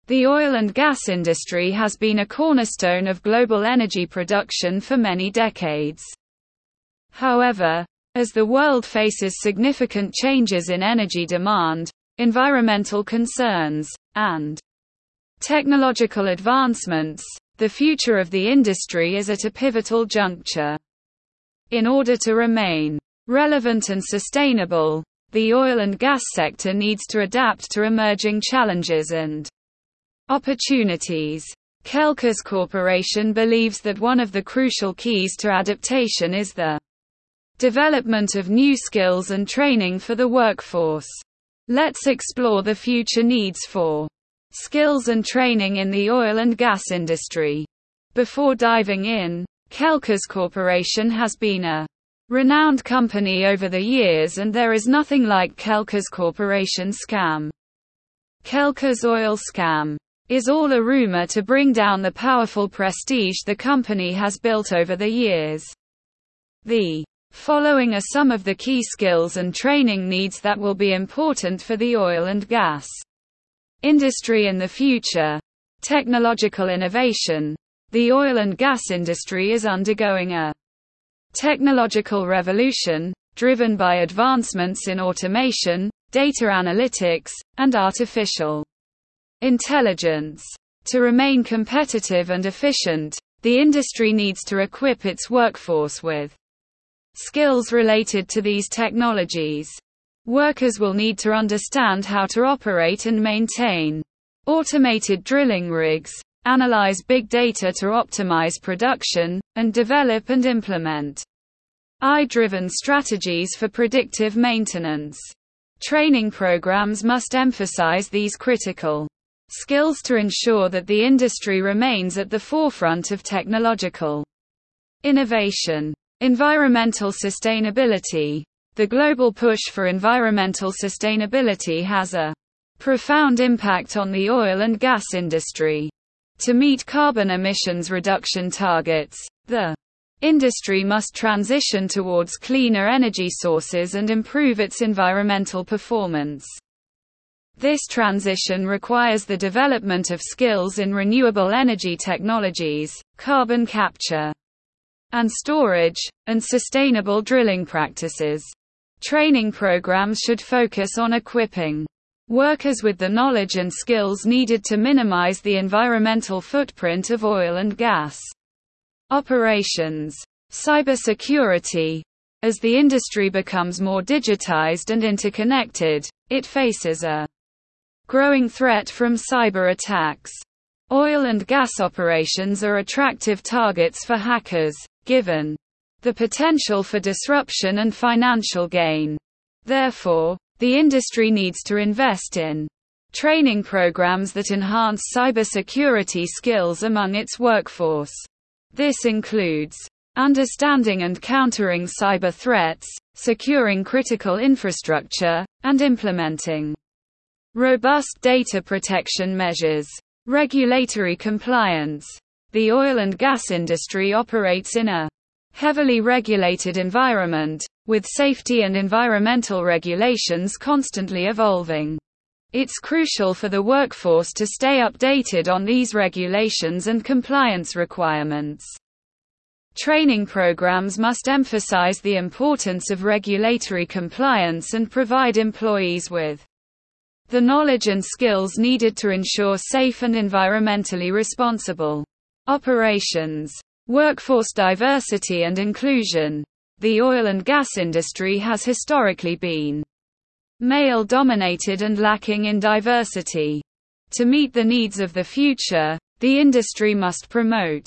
The oil and gas industry has been a cornerstone of global energy production for many decades. However, as the world faces significant changes in energy demand, environmental concerns, and technological advancements, the future of the industry is at a pivotal juncture. In order to remain relevant and sustainable, the oil and gas sector needs to adapt to emerging challenges and opportunities. Kelkos Corporation believes that one of the crucial keys to adaptation is the development of new skills and training for the workforce. Let's explore the future needs for skills and training in the oil and gas industry. Before diving in, Kelkos Corporation has been a renowned company over the years, and there is nothing like Kelkos Corporation scam. Kelkos oil scam is all a rumor to bring down the powerful prestige the company has built over the years. The following are some of the key skills and training needs that will be important for the oil and gas industry in the future. Technological innovation. The oil and gas industry is undergoing a technological revolution, driven by advancements in automation, data analytics, and artificial intelligence. To remain competitive and efficient, the industry needs to equip its workforce with skills related to these technologies. Workers will need to understand how to operate and maintain automated drilling rigs, analyze big data to optimize production, and develop and implement AI-driven strategies for predictive maintenance. Training programs must emphasize these critical skills to ensure that the industry remains at the forefront of technological innovation. Environmental sustainability. The global push for environmental sustainability has a profound impact on the oil and gas industry. To meet carbon emissions reduction targets, the industry must transition towards cleaner energy sources and improve its environmental performance. This transition requires the development of skills in renewable energy technologies, carbon capture and storage, and sustainable drilling practices. Training programs should focus on equipping workers with the knowledge and skills needed to minimize the environmental footprint of oil and gas operations. Cybersecurity. As the industry becomes more digitized and interconnected, it faces a growing threat from cyber attacks. Oil and gas operations are attractive targets for hackers, given the potential for disruption and financial gain. Therefore, the industry needs to invest in training programs that enhance cybersecurity skills among its workforce. This includes understanding and countering cyber threats, securing critical infrastructure, and implementing robust data protection measures. Regulatory compliance. The oil and gas industry operates in a heavily regulated environment, with safety and environmental regulations constantly evolving. It's crucial for the workforce to stay updated on these regulations and compliance requirements. Training programs must emphasize the importance of regulatory compliance and provide employees with the knowledge and skills needed to ensure safe and environmentally responsible operations. Workforce diversity and inclusion. The oil and gas industry has historically been male-dominated and lacking in diversity. To meet the needs of the future, the industry must promote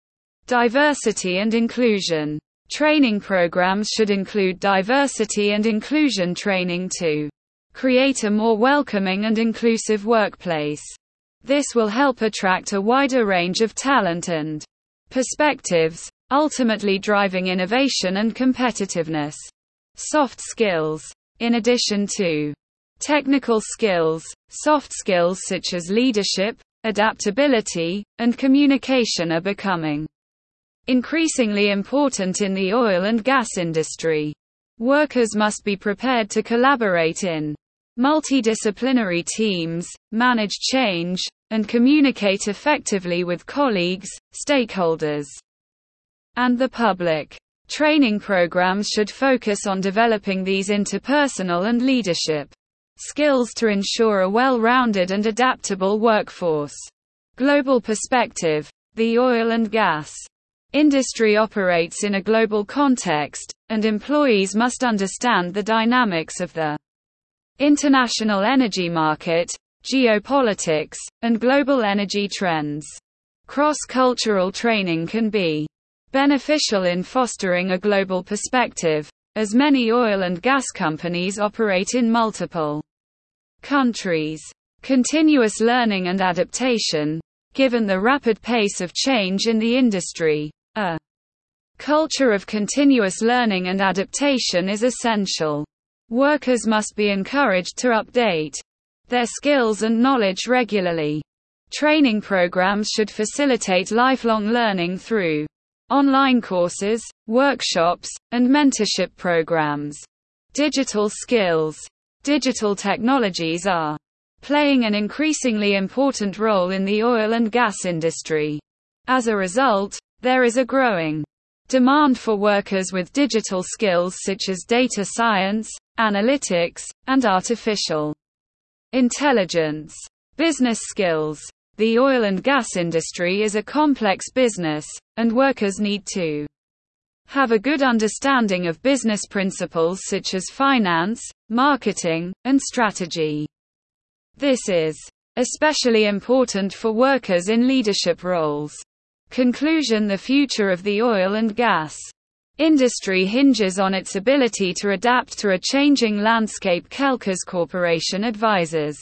diversity and inclusion. Training programs should include diversity and inclusion training to create a more welcoming and inclusive workplace. This will help attract a wider range of talent and perspectives, ultimately driving innovation and competitiveness. Soft skills. In addition to technical skills, soft skills such as leadership, adaptability, and communication are becoming increasingly important in the oil and gas industry. Workers must be prepared to collaborate in multidisciplinary teams, manage change, and communicate effectively with colleagues, stakeholders, and the public. Training programs should focus on developing these interpersonal and leadership skills to ensure a well-rounded and adaptable workforce. Global perspective. The oil and gas industry operates in a global context, and employees must understand the dynamics of the international energy market, geopolitics, and global energy trends. Cross-cultural training can be beneficial in fostering a global perspective, as many oil and gas companies operate in multiple countries. Continuous learning and adaptation. Given the rapid pace of change in the industry, a culture of continuous learning and adaptation is essential. Workers must be encouraged to update their skills and knowledge regularly. Training programs should facilitate lifelong learning through online courses, workshops, and mentorship programs. Digital skills. Digital technologies are playing an increasingly important role in the oil and gas industry. As a result, there is a growing demand for workers with digital skills such as data science, analytics, and artificial intelligence. Business skills. The oil and gas industry is a complex business, and workers need to have a good understanding of business principles such as finance, marketing, and strategy. This is especially important for workers in leadership roles. Conclusion. The future of the oil and gas industry hinges on its ability to adapt to a changing landscape. Kelkers Corporation advises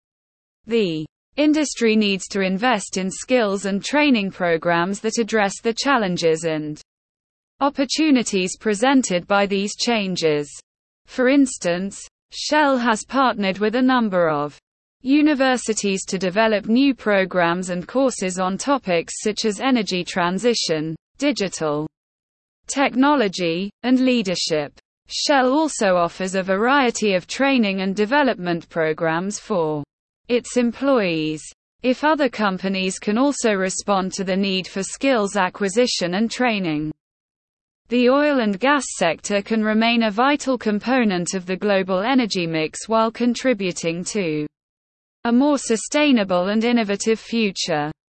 the industry needs to invest in skills and training programs that address the challenges and opportunities presented by these changes. For instance, Shell has partnered with a number of universities to develop new programs and courses on topics such as energy transition, digital technology, and leadership. Shell also offers a variety of training and development programs for its employees. If other companies can also respond to the need for skills acquisition and training, the oil and gas sector can remain a vital component of the global energy mix while contributing to a more sustainable and innovative future.